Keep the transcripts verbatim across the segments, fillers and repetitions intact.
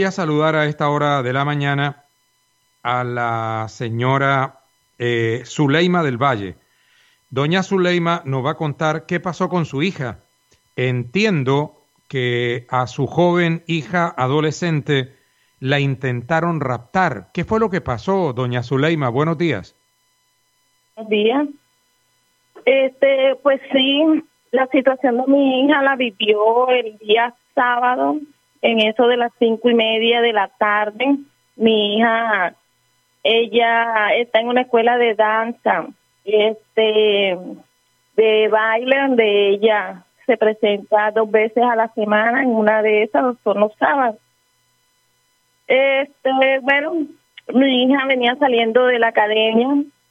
Voy a saludar a esta hora de la mañana a la señora eh, Zuleima del Valle. Doña Zuleima nos va a contar qué pasó con su hija. Entiendo que a su joven hija adolescente la intentaron raptar. ¿Qué fue lo que pasó, doña Zuleima? Buenos días. Buenos días. Este, pues sí, la situación de mi hija la vivió el día sábado, en eso de las cinco y media de la tarde. Mi hija, ella está en una escuela de danza, este, de baile, donde ella se presenta dos veces a la semana. En una de esas son los sábados. Este, bueno, mi hija venía saliendo de la academia.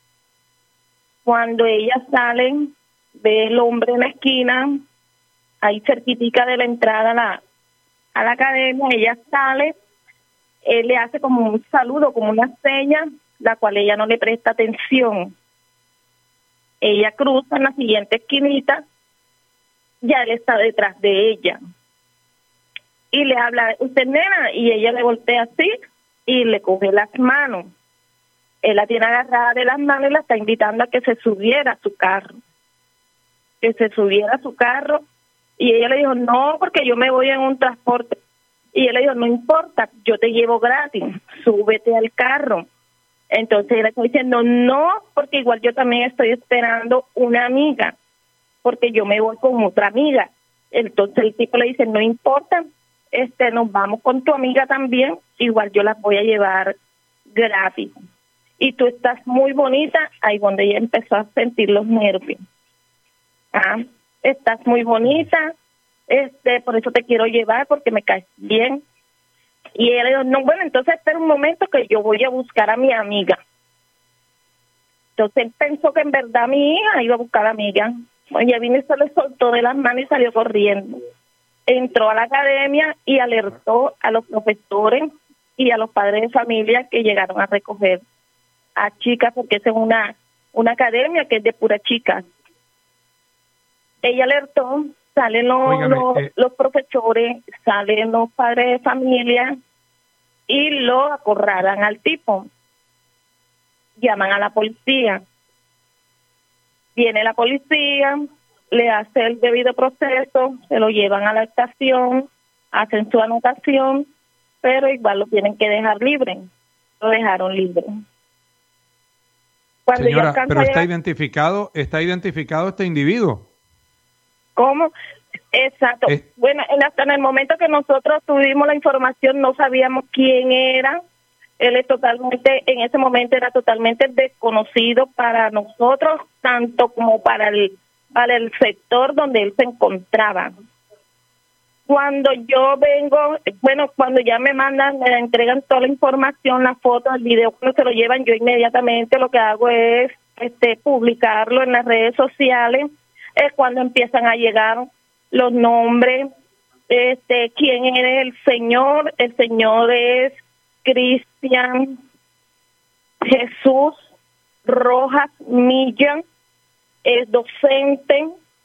Cuando ella sale, ve el hombre en la esquina, ahí cerquitica de la entrada a la, a la academia. Ella sale, él le hace como un saludo, como una seña, la cual ella no le presta atención. Ella cruza en la siguiente esquinita, ya él está detrás de ella. Y le habla, usted nena, y ella le voltea así y le coge las manos. Él la tiene agarrada de las manos y la está invitando a que se subiera a su carro. Que se subiera a su carro. Y ella le dijo, no, porque yo me voy en un transporte. Y él le dijo, no importa, yo te llevo gratis, súbete al carro. Entonces él está diciendo, no, porque igual yo también estoy esperando una amiga, porque yo me voy con otra amiga. Entonces el tipo le dice, no importa, este, nos vamos con tu amiga también, igual yo las voy a llevar gratis. Y tú estás muy bonita, ahí donde ella empezó a sentir los nervios. Ah, estás muy bonita, este, por eso te quiero llevar, porque me caes bien. Y él dijo, no, bueno, entonces espera un momento que yo voy a buscar a mi amiga. Entonces él pensó que en verdad mi hija iba a buscar a mi amiga. Ella vino y se le soltó de las manos y salió corriendo. Entró a la academia y alertó a los profesores y a los padres de familia que llegaron a recoger a chicas, porque esa es una, una academia que es de puras chicas. Ella alertó, salen los, Óigame, los, eh, los profesores, salen los padres de familia y lo acorralan al tipo. Llaman a la policía. Viene la policía, le hace el debido proceso, se lo llevan a la estación, hacen su anotación, pero igual lo tienen que dejar libre. Lo dejaron libre. Cuando Señora, pero está llegar, identificado, está identificado este individuo. ¿Cómo? Exacto. Es... Bueno, en, hasta en el momento que nosotros tuvimos la información no sabíamos quién era. Él es totalmente, en ese momento era totalmente desconocido para nosotros, tanto como para el, para el sector donde él se encontraba. Cuando yo vengo, bueno, cuando ya me mandan, me entregan toda la información, la foto, el video, cuando se lo llevan, yo inmediatamente lo que hago es este publicarlo en las redes sociales. Es cuando empiezan a llegar los nombres, este, quién es el señor. El señor es Cristian Jesús Rojas Millán, es docente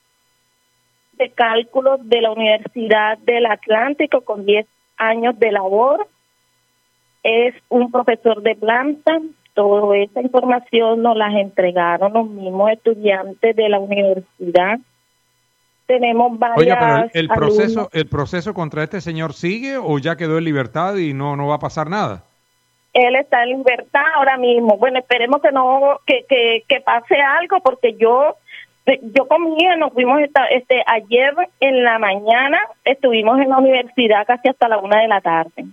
de cálculo de la Universidad del Atlántico con diez años de labor, es un profesor de planta. Toda esa información nos las entregaron los mismos estudiantes de la universidad. Tenemos varias. Oiga, pero el, el proceso, alumnos. el proceso contra este señor sigue o ya quedó en libertad y no, no va a pasar nada. Él está en libertad ahora mismo. Bueno, esperemos que no, que, que, que pase algo, porque yo, yo con mi hija nos fuimos esta, este ayer en la mañana, estuvimos en la universidad casi hasta la una de la tarde,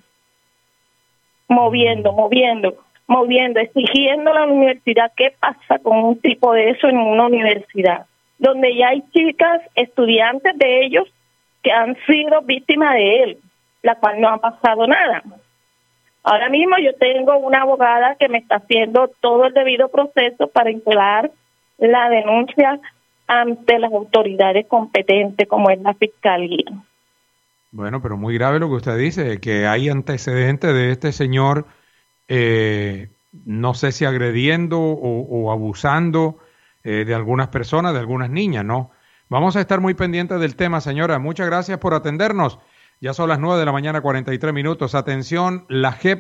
moviendo, moviendo. moviendo, exigiendo a la universidad qué pasa con un tipo de eso en una universidad, donde ya hay chicas, estudiantes de ellos, que han sido víctimas de él, la cual no ha pasado nada. Ahora mismo yo tengo una abogada que me está haciendo todo el debido proceso para incoar la denuncia ante las autoridades competentes, como es la Fiscalía. Bueno, pero muy grave lo que usted dice, que hay antecedentes de este señor, eh, no sé si agrediendo o, o abusando eh, de algunas personas, de algunas niñas, ¿no? Vamos a estar muy pendientes del tema, señora. Muchas gracias por atendernos. Ya son las nueve de la mañana, cuarenta y tres minutos. Atención, la J E P